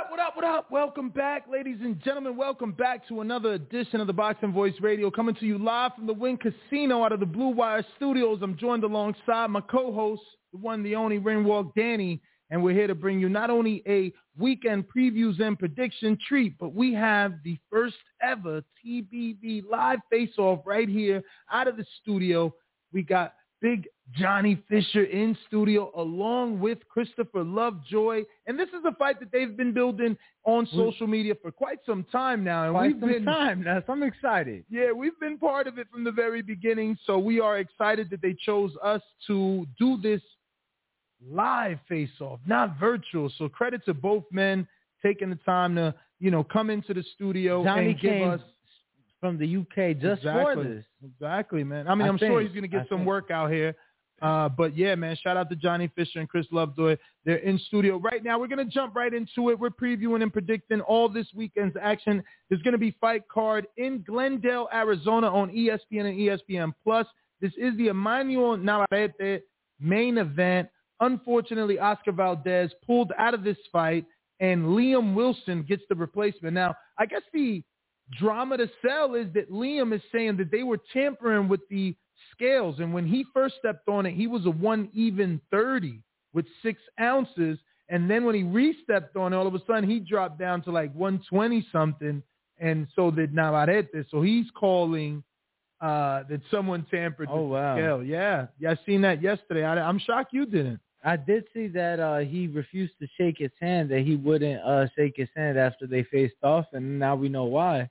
What up, what up? Welcome back, ladies and gentlemen. Welcome back to another edition of the Boxing Voice Radio, coming to you live from the Wynn Casino out of the Blue Wire Studios. I'm joined alongside my co-host, the one, the only, Ringwalk Danny, and we're here to bring you not only a weekend previews and prediction treat, but we have the first ever TBV live face-off right here out of the studio. We got Big Johnny Fisher in studio along with Christopher Lovejoy. And this is a fight that they've been building on social media for quite some time now. And I'm excited. Yeah, we've been part of it from the very beginning. So we are excited that they chose us to do this live face-off, not virtual. So credit to both men taking the time to, come into the studio Johnny and give us from the UK just for this. Exactly, man. I mean, I'm sure he's going to get some work out here. But, yeah, man, shout out to Johnny Fisher and Chris Lovejoy. They're in studio right now. We're going to jump right into it. We're previewing and predicting all this weekend's action. There's going to be fight card in Glendale, Arizona on ESPN and ESPN+. This is the Emmanuel Navarrete main event. Unfortunately, Oscar Valdez pulled out of this fight, and Liam Wilson gets the replacement. Now, I guess the drama to sell is that Liam is saying that they were tampering with the scales, and when he first stepped on it, he was a 1-30 with 6 ounces, and then when he re-stepped on it, all of a sudden he dropped down to like 120 something, and so did Navarrete. So he's calling that someone tampered with the scale. Yeah, I seen that yesterday. I'm shocked you didn't. I did see that he refused to shake his hand, that he wouldn't shake his hand after they faced off, and now we know why.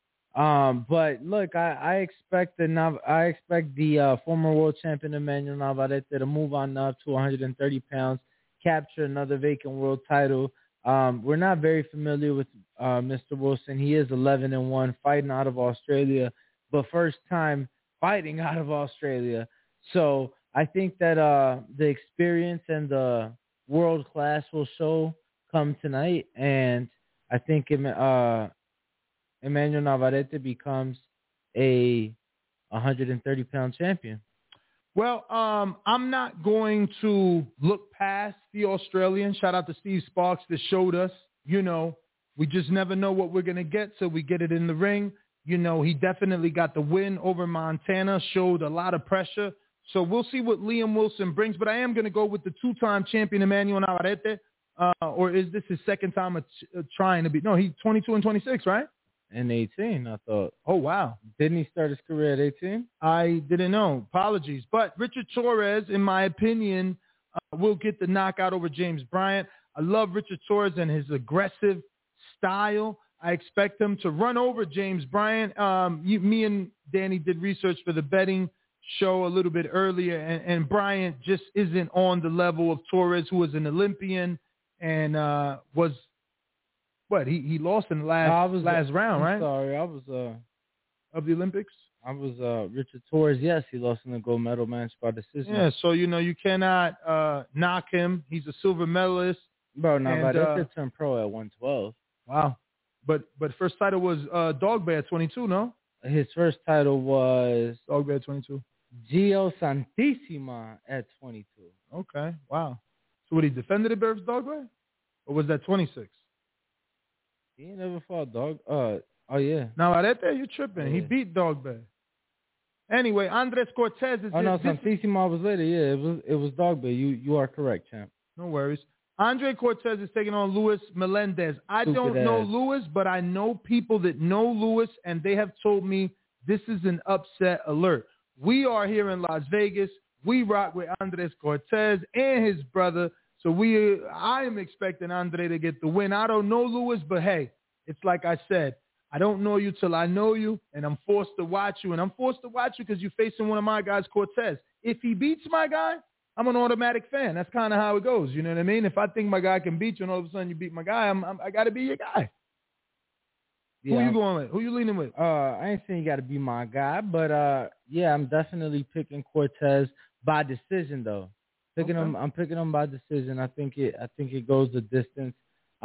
But look, I expect the former world champion Emmanuel Navarrete to move on up to 130 pounds, capture another vacant world title. We're not very familiar with Mr. Wilson. He is 11-1, fighting out of Australia, but first time fighting out of Australia. So I think that the experience and the world class will show come tonight, and I think Emmanuel Navarrete becomes a 130-pound champion. Well, I'm not going to look past the Australian. Shout out to Steve Sparks that showed us, we just never know what we're going to get till we get it in the ring. He definitely got the win over Montana, showed a lot of pressure. So we'll see what Liam Wilson brings. But I am going to go with the 2-time champion Emmanuel Navarrete. Or is this his second time trying to be? No, he's 22 and 26, right? And 18, I thought. Oh, wow. Didn't he start his career at 18? I didn't know. Apologies. But Richard Torres, in my opinion, will get the knockout over James Bryant. I love Richard Torres and his aggressive style. I expect him to run over James Bryant. Me and Danny did research for the betting show a little bit earlier, and Bryant just isn't on the level of Torres, who was an Olympian and was – what, he lost in the last round, right? Sorry, I was of the Olympics. I was Richard Torres. Yes, he lost in the gold medal match by decision. Yeah, so you cannot knock him. He's a silver medalist. Bro, Navarrete turned pro at 112. Wow, but first title was Dogbear at 22. No, his first title was Dogbear at 22. Gio Santissima at 22. Okay, wow. So what, he defended it versus Dogbear, or was that 26? He never fought Dog. Oh, yeah. Navarrete, you tripping. Yeah. He beat Dogbear. Anyway, Andres Cortez is... Oh, no, Santissima was later. Yeah, it was Dogbear. You are correct, champ. No worries. Andre Cortez is taking on Luis Melendez. I don't know Luis, but I know people that know Luis, and they have told me this is an upset alert. We are here in Las Vegas. We rock with Andres Cortez and his brother. So I am expecting Andre to get the win. I don't know Luis, but hey, it's like I said, I don't know you till I know you, and I'm forced to watch you. And I'm forced to watch you because you're facing one of my guys, Cortez. If he beats my guy, I'm an automatic fan. That's kind of how it goes. You know what I mean? If I think my guy can beat you and all of a sudden you beat my guy, I got to be your guy. Yeah. Who you going with? Who you leaning with? I ain't saying you got to be my guy, but yeah, I'm definitely picking Cortez by decision though. I'm picking him by decision. I think it goes the distance.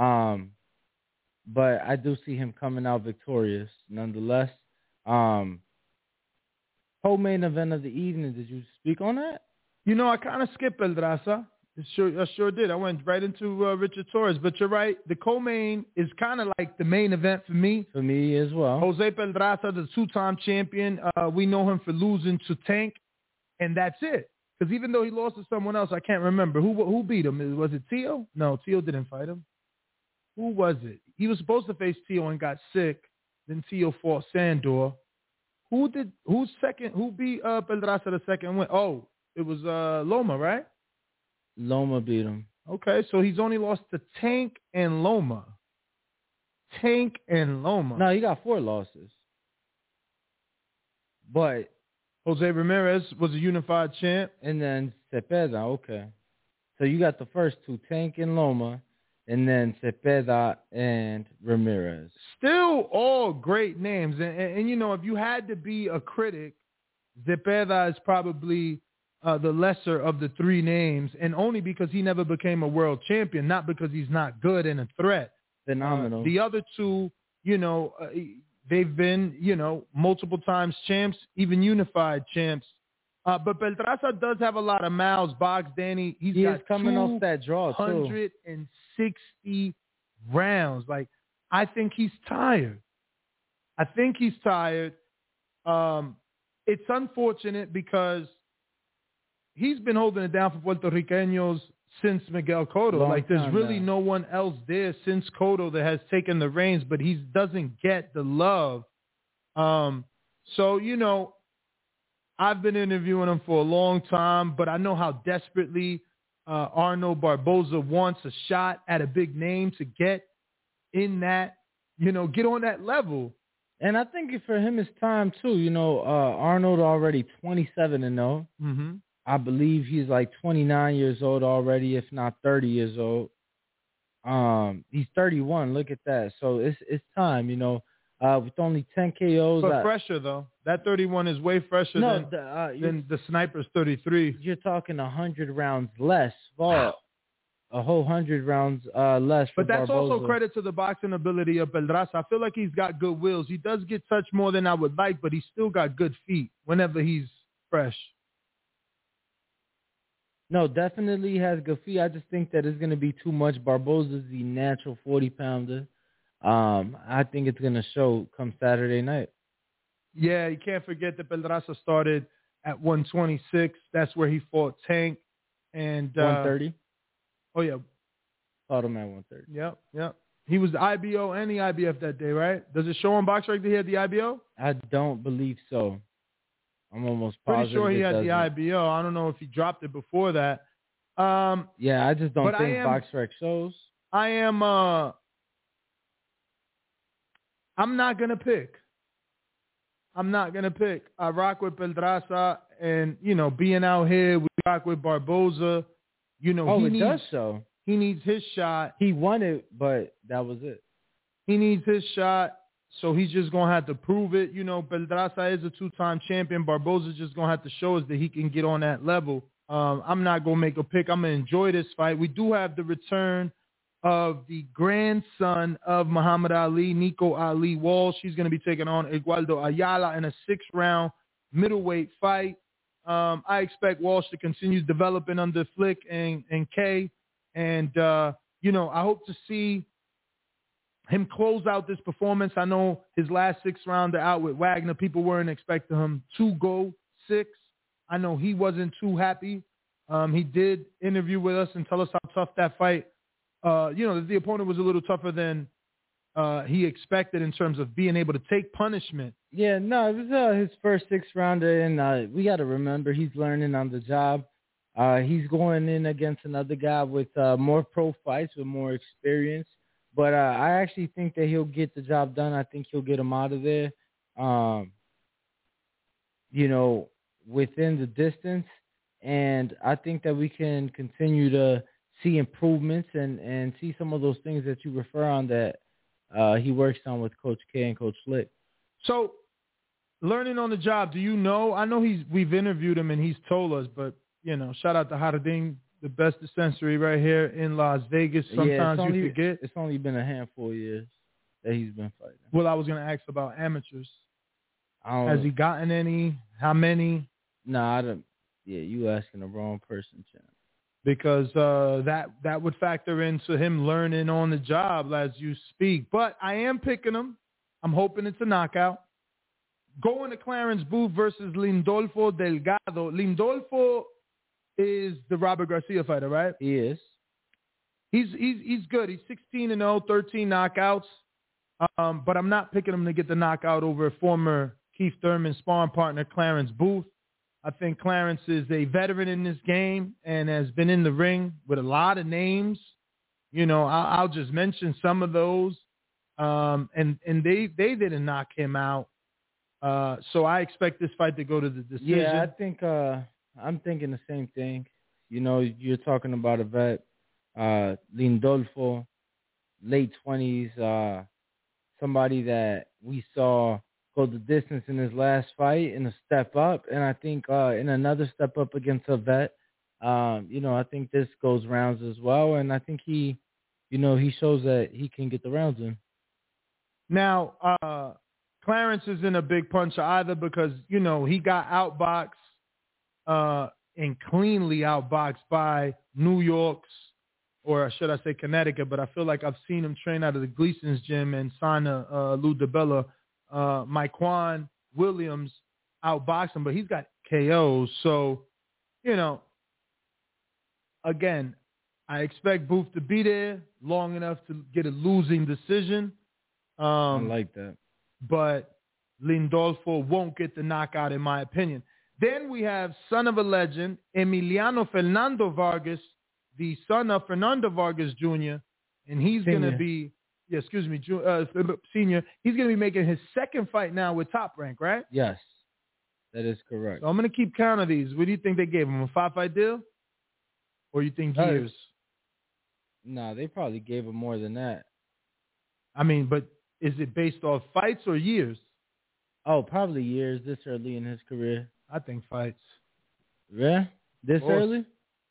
But I do see him coming out victorious nonetheless. Co-main event of the evening. Did you speak on that? I kind of skipped El Raza. I sure did. I went right into Richard Torres. But you're right. The co-main is kind of like the main event for me. For me as well. Jose Pedraza, the two-time champion. We know him for losing to Tank, and that's it. Because even though he lost to someone else, I can't remember. Who beat him? Was it Tio? No, Tio didn't fight him. Who was it? He was supposed to face Tio and got sick. Then Tio fought Sandor. Who beat Pedraza the second win? Oh, it was Loma, right? Loma beat him. Okay, so he's only lost to Tank and Loma. Tank and Loma. No, he got 4 losses. But Jose Ramirez was a unified champ. And then Cepeda, okay. So you got the first 2, Tank and Loma, and then Cepeda and Ramirez. Still all great names. And you know, if you had to be a critic, Cepeda is probably the lesser of the 3 names, and only because he never became a world champion, not because he's not good and a threat. Phenomenal. The other 2, you know, they've been, you know, multiple times champs, even unified champs. But Pedraza does have a lot of miles. Boggs, Danny, he got coming off that draw, too. 160 rounds. Like, I think he's tired. It's unfortunate because he's been holding it down for Puerto Ricanos since Miguel Cotto. There's really no one else there since Cotto that has taken the reins, but he doesn't get the love. So, you know, I've been interviewing him for a long time, but I know how desperately Arnold Barboza wants a shot at a big name to get in that, you know, get on that level. And I think for him it's time, too. You know, Arnold already 27-0. Mm-hmm. I believe he's like 29 years old already, if not 30 years old. He's 31. Look at that. So it's time, you know, with only 10 KOs. But fresher, though. That 31 is way fresher than the Sniper's 33. You're talking 100 rounds less. Wow. A whole 100 rounds less. But that's Barboza. also credit to the boxing ability of Pedraza. I feel like he's got good wills. He does get touched more than I would like, but he's still got good feet whenever he's fresh. No, definitely has good feet. I just think that it's going to be too much. Barboza's the natural 40-pounder. I think it's going to show come Saturday night. Yeah, you can't forget that Pedraza started at 126. That's where he fought Tank. And 130? Oh, yeah. Fought him at 130. Yep. He was the IBO and the IBF that day, right? Does it show on BoxRec that he had the IBO? I don't believe so. I'm almost positive. Pretty sure he had the IBO. I don't know if he dropped it before that. Yeah, I just don't think BoxRec shows. I'm not going to pick. I rock with Pedraza, and, you know, being out here, we rock with Barboza. You know, it does show. He needs his shot. He won it, but that was it. He needs his shot. So he's just going to have to prove it. You know, Pedraza is a 2-time champion. Barboza's just going to have to show us that he can get on that level. I'm not going to make a pick. I'm going to enjoy this fight. We do have the return of the grandson of Muhammad Ali, Nico Ali Walsh. He's going to be taking on Eduardo Ayala in a 6-round middleweight fight. I expect Walsh to continue developing under Flick and K. And, you know, I hope to see him close out this performance. I know his last 6-rounder out with Wagner, people weren't expecting him to go 6. I know he wasn't too happy. He did interview with us and tell us how tough that fight, you know, the opponent was a little tougher than he expected in terms of being able to take punishment. Yeah, no, it was his first 6-rounder, and we got to remember he's learning on the job. He's going in against another guy with more pro fights, with more experience. But I actually think that he'll get the job done. I think he'll get him out of there, you know, within the distance. And I think that we can continue to see improvements and see some of those things that you refer on that he works on with Coach K and Coach Flick. So learning on the job, do you know? I know we've interviewed him and he's told us, but, you know, shout out to Harding, the best dispensary right here in Las Vegas. Sometimes you forget. It's only been a handful of years that he's been fighting. Well, I was going to ask about amateurs. Has he gotten any? How many? No, I don't. Yeah, you asking the wrong person, champ. because that would factor into him learning on the job as you speak. But I am picking him. I'm hoping it's a knockout. Going to Clarence Booth versus Lindolfo Delgado. Lindolfo is the Robert Garcia fighter, right? He is. He's good. He's 16-0, 13 knockouts. But I'm not picking him to get the knockout over former Keith Thurman sparring partner Clarence Booth. I think Clarence is a veteran in this game and has been in the ring with a lot of names. You know, I'll just mention some of those. And they didn't knock him out. So I expect this fight to go to the decision. Yeah, I think I'm thinking the same thing. You know, you're talking about a vet, Lindolfo, late 20s, somebody that we saw go the distance in his last fight and a step up. And I think in another step up against a vet, you know, I think this goes rounds as well. And I think he shows that he can get the rounds in. Now, Clarence isn't a big puncher either because, you know, he got outboxed and cleanly outboxed by New York's, or should I say Connecticut, but I feel like I've seen him train out of the Gleason's gym and sign Lou DiBella. Myquan Williams outboxed him, but he's got KOs. So, you know, again, I expect Booth to be there long enough to get a losing decision. I like that. But Lindolfo won't get the knockout, in my opinion. Then we have son of a legend, Emiliano Fernando Vargas, the son of Fernando Vargas Jr., and he's going to be, senior. He's going to be making his second fight now with Top Rank, right? Yes, that is correct. So I'm going to keep count of these. What do you think they gave him, a 5-fight deal? Or you think years? No, they probably gave him more than that. I mean, but is it based off fights or years? Oh, probably years this early in his career. I think fights. Yeah? This early? Of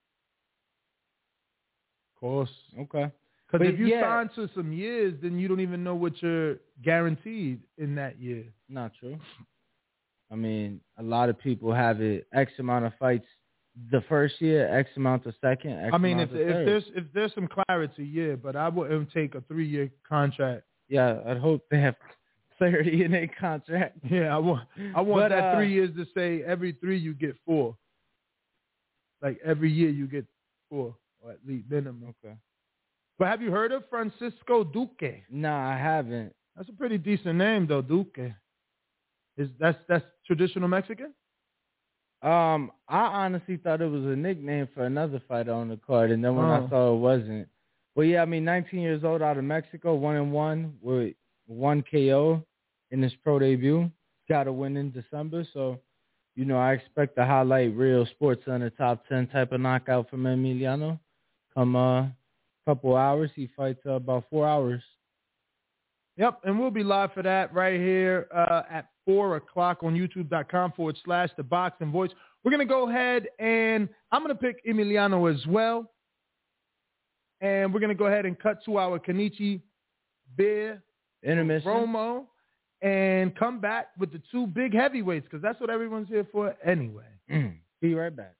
course. Okay. Because if you sign to some years, then you don't even know what you're guaranteed in that year. Not true. I mean, a lot of people have it X amount of fights the first year, X amount the second, X amount the third. If there's some clarity, yeah, but I wouldn't take a 3-year contract. Yeah, I'd hope they have clarity in their contract. Yeah, I want that 3 years to say every 3 you get 4. Like every year you get 4, or at least minimum. Okay. But have you heard of Francisco Duque? Nah, I haven't. That's a pretty decent name though, Duque. That's traditional Mexican? I honestly thought it was a nickname for another fighter on the card, and then when I saw it wasn't. But yeah, I mean, 19 years old, out of Mexico, 1-1 with 1 KO in his pro debut. Got a win in December, so you know I expect to highlight real Sports Center top 10 type of knockout from Emiliano. Come couple hours, he fights about 4 hours. Yep, and we'll be live for that right here at 4 o'clock on youtube.com/The Boxing Voice. We're going to go ahead and I'm going to pick Emiliano as well. And we're going to go ahead and cut to our Kenichi beer intermission promo and come back with the 2 big heavyweights because that's what everyone's here for anyway. Be right back.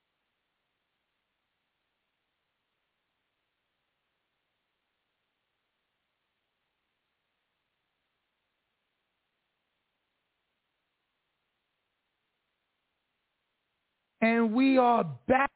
And we are back.